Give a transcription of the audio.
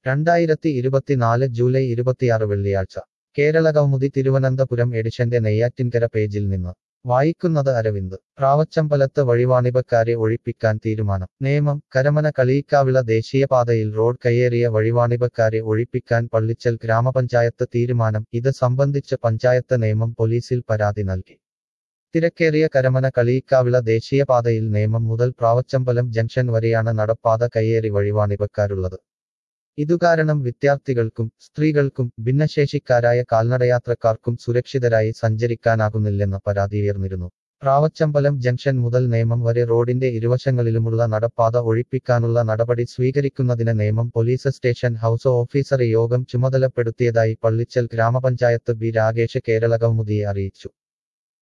2024 July 26 വെള്ളിയാഴ്ച കേരള കൗമുദി തിരുവനന്തപുരം എഡിഷന്റെ നെയ്യാറ്റിൻകര പേജിൽ നിന്ന് വായിക്കുന്നത് അരവിന്ദ്. പ്രാവച്ചമ്പലത്ത് വഴിവാണിഭക്കാരെ ഒഴിപ്പിക്കാൻ തീരുമാനം. നേമം. കരമന കളിയിക്കാവിള ദേശീയപാതയിൽ റോഡ് കയ്യേറിയ വഴിവാണിഭക്കാരെ ഒഴിപ്പിക്കാൻ പള്ളിച്ചൽ ഗ്രാമപഞ്ചായത്ത് തീരുമാനം. ഇത് സംബന്ധിച്ച് പഞ്ചായത്ത് നേമം പോലീസിൽ പരാതി നൽകി. തിരക്കേറിയ കരമന കളിയിക്കാവിള ദേശീയപാതയിൽ നേമം മുതൽ പ്രാവച്ചമ്പലം ജംഗ്ഷൻ വരെയാണ് നടപ്പാത കയ്യേറി വഴിവാണിഭക്കാരുള്ളത്. ഇതുകാരണം വിദ്യാർത്ഥികൾക്കും സ്ത്രീകൾക്കും ഭിന്നശേഷിക്കാരായ കാൽനടയാത്രക്കാർക്കും സുരക്ഷിതരായി സഞ്ചരിക്കാനാകുന്നില്ലെന്ന പരാതിയുയർന്നിരുന്നു. പ്രാവച്ചമ്പലം ജംഗ്ഷൻ മുതൽ നേമം വരെ റോഡിന്റെ ഇരുവശങ്ങളിലുമുള്ള നടപ്പാത ഒഴിപ്പിക്കാനുള്ള നടപടി സ്വീകരിക്കുന്നതിന് നേമം പോലീസ് സ്റ്റേഷൻ ഹൌസ് ഓഫീസറെ യോഗം ചുമതലപ്പെടുത്തിയതായി പള്ളിച്ചൽ ഗ്രാമപഞ്ചായത്ത് ബി രാഗേഷ് കേരള കൗമുദിയെ അറിയിച്ചു.